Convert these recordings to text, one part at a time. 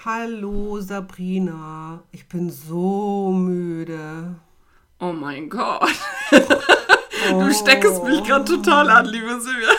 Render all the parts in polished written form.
Hallo Sabrina, ich bin so müde. Oh mein Gott. Du steckst mich gerade total an, liebe Silvia.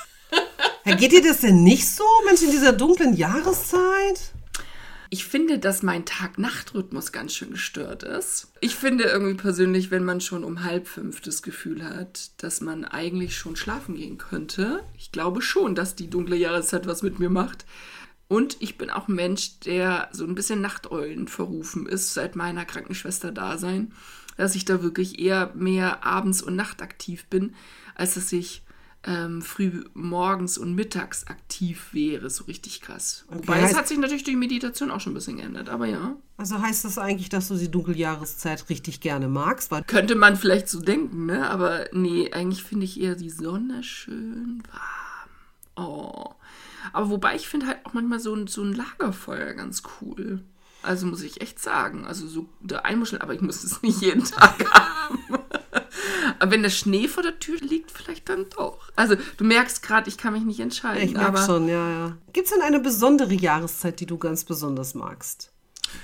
Ja, geht dir das denn nicht so, Mensch, in dieser dunklen Jahreszeit? Ich finde, dass mein Tag-Nacht-Rhythmus ganz schön gestört ist. Ich finde irgendwie persönlich, wenn man schon um 4:30 das Gefühl hat, dass man eigentlich schon schlafen gehen könnte. Ich glaube schon, dass die dunkle Jahreszeit was mit mir macht. Und ich bin auch ein Mensch, der so ein bisschen Nachteulen verrufen ist, seit meiner Krankenschwester-Dasein, dass ich da wirklich eher mehr abends und nachtaktiv bin, als dass ich früh morgens und mittags aktiv wäre, so richtig krass. Okay, Wobei es hat sich natürlich durch Meditation auch schon ein bisschen geändert, aber ja. Also heißt das eigentlich, dass du die dunkle Jahreszeit richtig gerne magst? Weil Könnte man vielleicht so denken, ne? Aber nee, eigentlich finde ich eher die Sonne schön warm. Oh. Aber wobei ich finde halt auch manchmal so ein Lagerfeuer ganz cool. Also muss ich echt sagen. Also so da einmuscheln, aber ich muss es nicht jeden Tag haben. Aber wenn der Schnee vor der Tür liegt, vielleicht dann doch. Also du merkst gerade, ich kann mich nicht entscheiden. ich merke schon, ja. Gibt es denn eine besondere Jahreszeit, die du ganz besonders magst?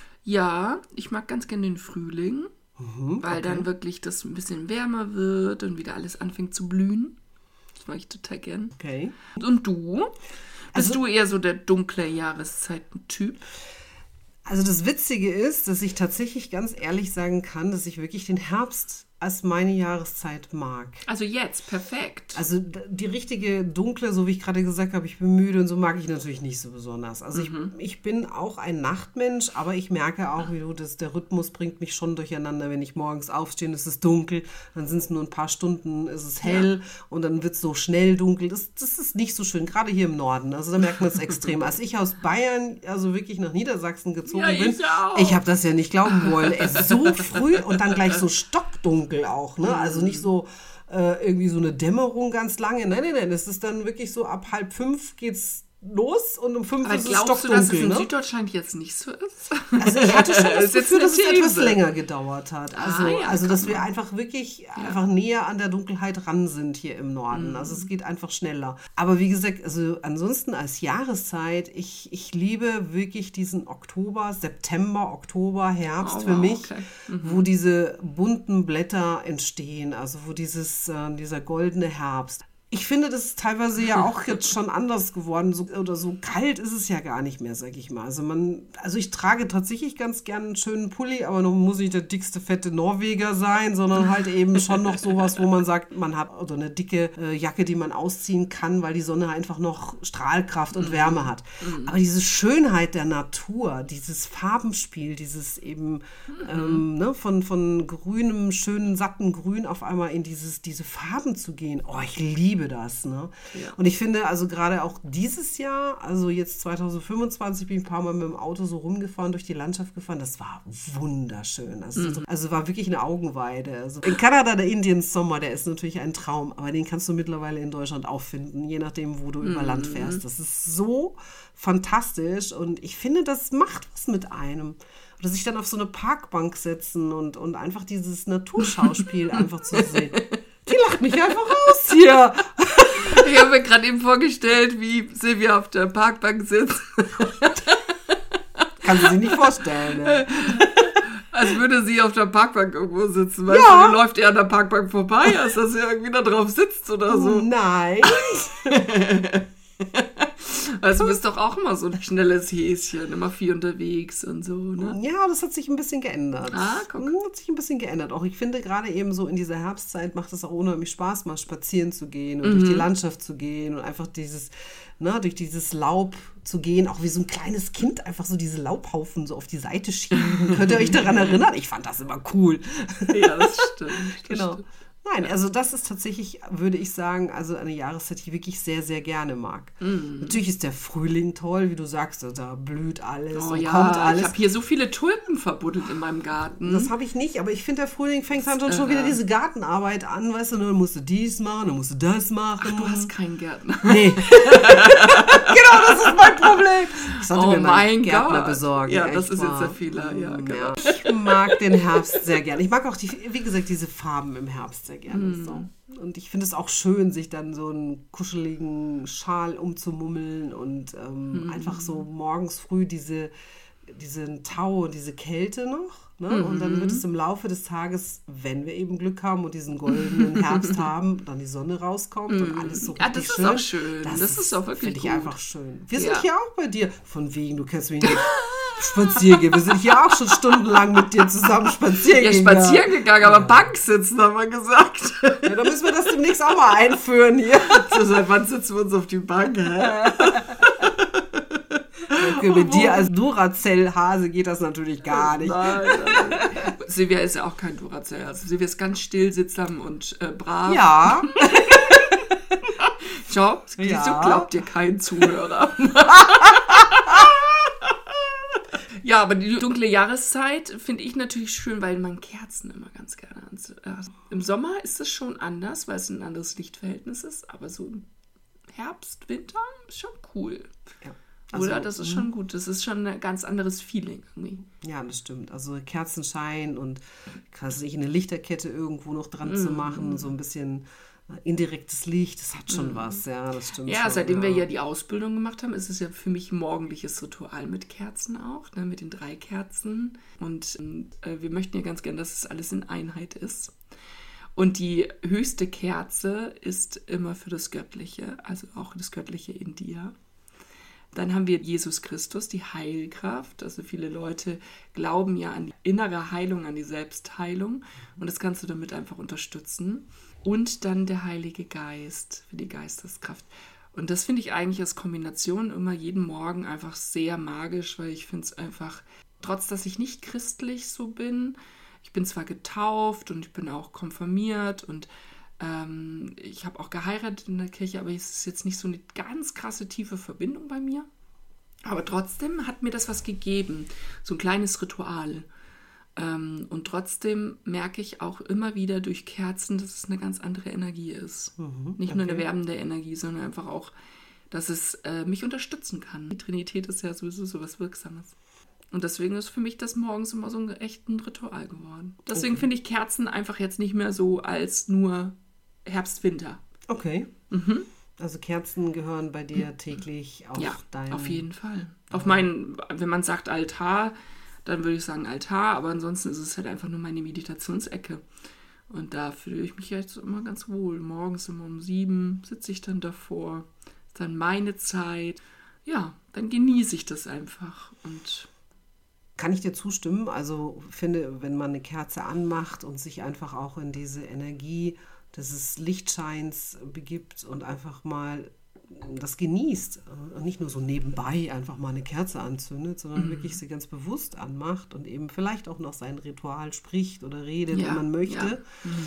Ja, ich mag ganz gerne den Frühling, weil dann wirklich das ein bisschen wärmer wird und wieder alles anfängt zu blühen. Das mag ich total gern. Okay. Und du? Bist du eher so der dunkle Jahreszeiten-Typ? Also das Witzige ist, dass ich tatsächlich ganz ehrlich sagen kann, dass ich wirklich den Herbst als meine Jahreszeit mag. Also jetzt, perfekt. Also die richtige dunkle, so wie ich gerade gesagt habe, ich bin müde und so mag ich natürlich nicht so besonders. Also ich bin auch ein Nachtmensch, aber ich merke auch, wie du das, der Rhythmus bringt mich schon durcheinander, wenn ich morgens aufstehe und es ist dunkel, dann sind es nur ein paar Stunden, ist es hell und dann wird es so schnell dunkel. Das ist nicht so schön, gerade hier im Norden. Also da merkt man es extrem. Als ich aus Bayern, also wirklich nach Niedersachsen gezogen bin, ich habe das ja nicht glauben wollen. Es ist so früh und dann gleich so stockdunkel auch, ne? Also nicht so irgendwie so eine Dämmerung ganz lange. Nein, das ist dann wirklich so ab 4:30 geht's los und um 5 ist es stockdunkel. Glaubst du, dass es in Süddeutschland jetzt nicht so ist? Also ich hatte schon das Gefühl, dass es These. etwas länger gedauert hat. Also dass wir einfach wirklich einfach näher an der Dunkelheit ran sind hier im Norden. Also es geht einfach schneller. Aber wie gesagt, also ansonsten als Jahreszeit, ich liebe wirklich diesen September, Oktober, Herbst für mich, wo diese bunten Blätter entstehen, also wo dieser goldene Herbst. Ich finde, das ist teilweise ja auch jetzt schon anders geworden. So kalt ist es ja gar nicht mehr, sag ich mal. Also ich trage tatsächlich ganz gerne einen schönen Pulli, aber noch muss nicht der dickste, fette Norweger sein, sondern halt eben schon noch sowas, wo man sagt, man hat oder eine dicke Jacke, die man ausziehen kann, weil die Sonne einfach noch Strahlkraft und Wärme hat. Aber diese Schönheit der Natur, dieses Farbenspiel, dieses eben von grünem, schönen, satten Grün auf einmal in diese Farben zu gehen. Oh, ich liebe das, ne? Ja. Und ich finde, also gerade auch dieses Jahr, also jetzt 2025 bin ich ein paar Mal mit dem Auto so rumgefahren, durch die Landschaft gefahren, das war wunderschön. Also war wirklich eine Augenweide. Also in Kanada, der Indian Sommer, der ist natürlich ein Traum, aber den kannst du mittlerweile in Deutschland auch finden, je nachdem, wo du über Land fährst. Das ist so fantastisch und ich finde, das macht was mit einem. Oder sich dann auf so eine Parkbank setzen und einfach dieses Naturschauspiel einfach zu sehen. Die lacht mich einfach aus hier. Ich habe mir gerade eben vorgestellt, wie Silvia auf der Parkbank sitzt. Kannst du sich nicht vorstellen. Ne? Als würde sie auf der Parkbank irgendwo sitzen. Weißt du, die läuft eher an der Parkbank vorbei, als dass sie irgendwie da drauf sitzt oder so. Nein. Also du bist doch auch immer so ein schnelles Häschen, immer viel unterwegs und so, ne? Ja, das hat sich ein bisschen geändert. Guck. Hat sich ein bisschen geändert. Auch ich finde, gerade eben so in dieser Herbstzeit macht es auch unheimlich Spaß, mal spazieren zu gehen und durch die Landschaft zu gehen und einfach durch dieses Laub zu gehen, auch wie so ein kleines Kind einfach so diese Laubhaufen so auf die Seite schieben. Könnt ihr euch daran erinnern? Ich fand das immer cool. Ja, das stimmt. Genau. Stimmt. Nein, also das ist tatsächlich, würde ich sagen, also eine Jahreszeit, die ich wirklich sehr, sehr gerne mag. Natürlich ist der Frühling toll, wie du sagst, da blüht alles und kommt alles. Ich habe hier so viele Tulpen verbuddelt in meinem Garten. Das habe ich nicht, aber ich finde, der Frühling fängt dann schon wieder diese Gartenarbeit an, weißt du, dann musst du dies machen, dann musst du das machen. Ach, du hast keinen Gärtner. Nee. Genau, das ist mein Problem. Ich sollte mir mal einen Gärtner besorgen. Ja, das ist jetzt der Fehler, ja, genau. Ja. Ich mag den Herbst sehr gerne. Ich mag auch, wie gesagt, diese Farben im Herbst sehr gerne. So. Und ich finde es auch schön, sich dann so einen kuscheligen Schal umzumummeln und einfach so morgens früh diesen Tau, diese Kälte noch. Ne? Und dann wird es im Laufe des Tages, wenn wir eben Glück haben und diesen goldenen Herbst haben, dann die Sonne rauskommt und alles so richtig schön. Ja, das ist auch schön. Das ist auch wirklich finde ich gut. einfach schön. Wir sind hier auch bei dir. Von wegen, du kennst mich nicht. Spazieren gehen. Wir sind hier auch schon stundenlang mit dir zusammen spazieren gegangen. Ja, spazieren gegangen, aber Bank sitzen, haben wir gesagt. Ja, dann müssen wir das demnächst auch mal einführen hier. So, seit wann sitzen wir uns auf die Bank, hä? Okay, mit dir als Duracell-Hase geht das natürlich gar nicht. Nein. Silvia ist ja auch kein Duracell. Also Silvia ist ganz still, sittsam und brav. Ja. Schau, so glaubt dir kein Zuhörer. Ja, aber die dunkle Jahreszeit finde ich natürlich schön, weil man Kerzen immer ganz gerne anzündet. Im Sommer ist es schon anders, weil es ein anderes Lichtverhältnis ist, aber so im Herbst, Winter ist schon cool. Ja. Oder? Das ist schon gut. Das ist schon ein ganz anderes Feeling irgendwie. Ja, das stimmt. Also Kerzenschein und quasi eine Lichterkette irgendwo noch dran zu machen, so ein bisschen indirektes Licht, das hat schon was, ja, das stimmt. Ja, schon, seitdem wir ja die Ausbildung gemacht haben, ist es ja für mich ein morgendliches Ritual mit Kerzen auch, ne, mit den 3 Kerzen. Und wir möchten ja ganz gern, dass es alles in Einheit ist. Und die höchste Kerze ist immer für das Göttliche, also auch das Göttliche in dir. Dann haben wir Jesus Christus, die Heilkraft. Also viele Leute glauben ja an die innere Heilung, an die Selbstheilung. Und das kannst du damit einfach unterstützen. Und dann der Heilige Geist für die Geisteskraft. Und das finde ich eigentlich als Kombination immer jeden Morgen einfach sehr magisch, weil ich finde es einfach, trotz dass ich nicht christlich so bin, ich bin zwar getauft und ich bin auch konfirmiert und ich habe auch geheiratet in der Kirche, aber es ist jetzt nicht so eine ganz krasse, tiefe Verbindung bei mir. Aber trotzdem hat mir das was gegeben, so ein kleines Ritual. Und trotzdem merke ich auch immer wieder durch Kerzen, dass es eine ganz andere Energie ist. Nicht nur eine wärmende Energie, sondern einfach auch, dass es mich unterstützen kann. Die Trinität ist ja sowieso so was Wirksames. Und deswegen ist für mich das morgens immer so ein echtes Ritual geworden. Deswegen finde ich Kerzen einfach jetzt nicht mehr so als nur Herbst, Winter. Okay. Also Kerzen gehören bei dir täglich auf dein... auf jeden Fall. Auf meinen, wenn man sagt Altar, dann würde ich sagen Altar, aber ansonsten ist es halt einfach nur meine Meditationsecke. Und da fühle ich mich jetzt immer ganz wohl. Morgens immer um 7 sitze ich dann davor. Ist dann meine Zeit. Ja, dann genieße ich das einfach. Und kann ich dir zustimmen? Also finde, wenn man eine Kerze anmacht und sich einfach auch in diese Energie des Lichtscheins begibt und einfach mal das genießt und nicht nur so nebenbei einfach mal eine Kerze anzündet, sondern wirklich sie ganz bewusst anmacht und eben vielleicht auch noch sein Ritual spricht oder redet, wenn man möchte,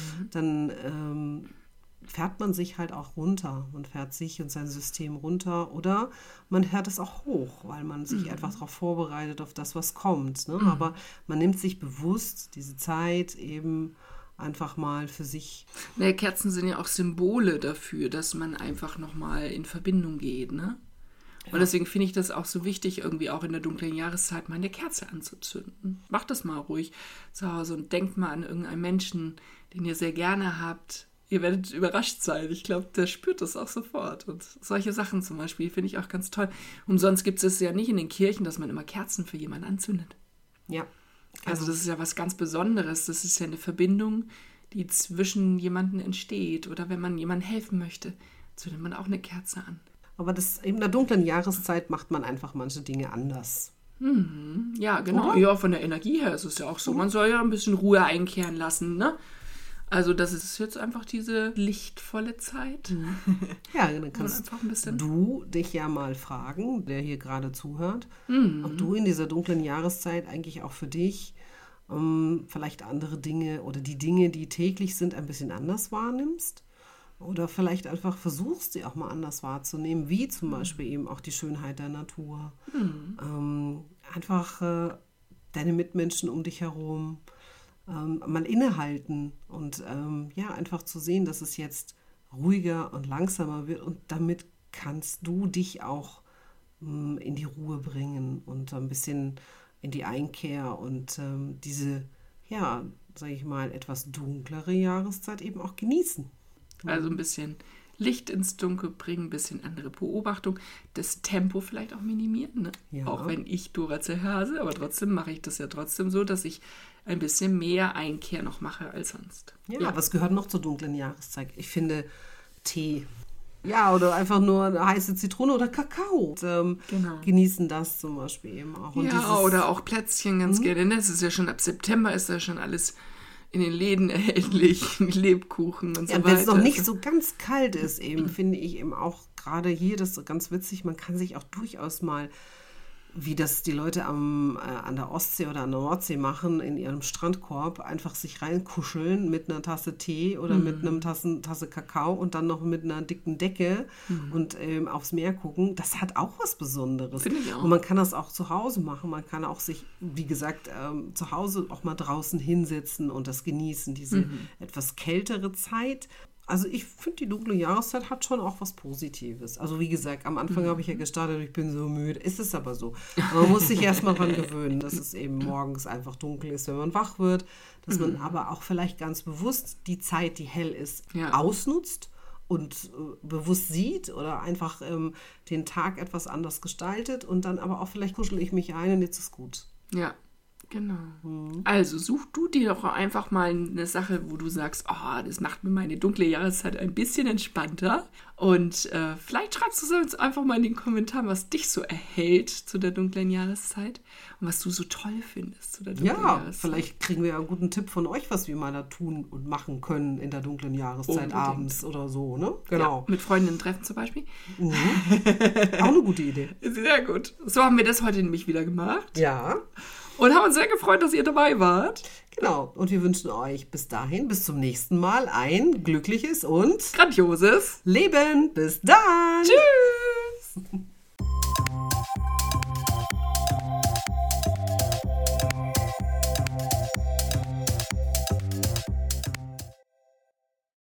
dann fährt man sich halt auch runter. Man fährt sich und sein System runter oder man fährt es auch hoch, weil man sich einfach darauf vorbereitet, auf das, was kommt. Ne? Aber man nimmt sich bewusst diese Zeit eben einfach mal für sich. Naja, Kerzen sind ja auch Symbole dafür, dass man einfach nochmal in Verbindung geht, ne? Ja. Und deswegen finde ich das auch so wichtig, irgendwie auch in der dunklen Jahreszeit mal eine Kerze anzuzünden. Macht das mal ruhig zu Hause und denkt mal an irgendeinen Menschen, den ihr sehr gerne habt. Ihr werdet überrascht sein. Ich glaube, der spürt das auch sofort. Und solche Sachen zum Beispiel finde ich auch ganz toll. Umsonst gibt es ja nicht in den Kirchen, dass man immer Kerzen für jemanden anzündet. Ja. Also das ist ja was ganz Besonderes. Das ist ja eine Verbindung, die zwischen jemanden entsteht. Oder wenn man jemandem helfen möchte, zündet man auch eine Kerze an. Aber in der dunklen Jahreszeit macht man einfach manche Dinge anders. Ja, genau. Oder? Ja, von der Energie her ist es ja auch so. Man soll ja ein bisschen Ruhe einkehren lassen, ne? Also das ist jetzt einfach diese lichtvolle Zeit. Ja, dann kannst du dich ja mal fragen, der hier gerade zuhört, ob du in dieser dunklen Jahreszeit eigentlich auch für dich vielleicht andere Dinge oder die Dinge, die täglich sind, ein bisschen anders wahrnimmst. Oder vielleicht einfach versuchst, sie auch mal anders wahrzunehmen, wie zum Beispiel eben auch die Schönheit der Natur. Einfach deine Mitmenschen um dich herum mal innehalten und einfach zu sehen, dass es jetzt ruhiger und langsamer wird und damit kannst du dich auch in die Ruhe bringen und ein bisschen in die Einkehr und diese, sage ich mal, etwas dunklere Jahreszeit eben auch genießen. Also ein bisschen Licht ins Dunkel bringen, ein bisschen andere Beobachtung, das Tempo vielleicht auch minimieren. Ne? Ja. Auch wenn ich Duracell hase, aber trotzdem mache ich das ja trotzdem so, dass ich ein bisschen mehr Einkehr noch mache als sonst. Ja, was gehört noch zur dunklen Jahreszeit? Ich finde Tee. Ja, oder einfach nur eine heiße Zitrone oder Kakao. Und, genießen das zum Beispiel eben auch. Und oder auch Plätzchen ganz gerne. Es ist ja schon ab September, ist ja schon alles in den Läden erhältlich, Lebkuchen und so weiter. Wenn es noch nicht so ganz kalt ist, eben, finde ich eben auch gerade hier, das ist so ganz witzig, man kann sich auch durchaus mal, wie das die Leute an der Ostsee oder an der Nordsee machen, in ihrem Strandkorb, einfach sich reinkuscheln mit einer Tasse Tee oder mit einer Tasse Kakao und dann noch mit einer dicken Decke und aufs Meer gucken. Das hat auch was Besonderes. Finde ich auch. Und man kann das auch zu Hause machen. Man kann auch sich, wie gesagt, zu Hause auch mal draußen hinsetzen und das genießen, diese etwas kältere Zeit. Also ich finde, die dunkle Jahreszeit hat schon auch was Positives. Also wie gesagt, am Anfang habe ich ja gestartet, ich bin so müde. Ist es aber so. Man muss sich erstmal daran gewöhnen, dass es eben morgens einfach dunkel ist, wenn man wach wird. Dass man aber auch vielleicht ganz bewusst die Zeit, die hell ist, ausnutzt und bewusst sieht oder einfach den Tag etwas anders gestaltet. Und dann aber auch vielleicht kuschel ich mich ein und jetzt ist gut. Ja. Genau. Also such du dir doch einfach mal eine Sache, wo du sagst, das macht mir meine dunkle Jahreszeit ein bisschen entspannter. Und vielleicht schreibst du uns einfach mal in den Kommentaren, was dich so erhält zu der dunklen Jahreszeit und was du so toll findest zu der dunklen Jahreszeit. Vielleicht kriegen wir ja einen guten Tipp von euch, was wir mal da tun und machen können in der dunklen Jahreszeit abends oder so, ne? Genau. Ja, mit Freundinnen treffen zum Beispiel. Auch eine gute Idee. Sehr gut. So haben wir das heute nämlich wieder gemacht. Ja. Und haben uns sehr gefreut, dass ihr dabei wart. Genau. Und wir wünschen euch bis dahin, bis zum nächsten Mal ein glückliches und grandioses Leben. Bis dann. Tschüss.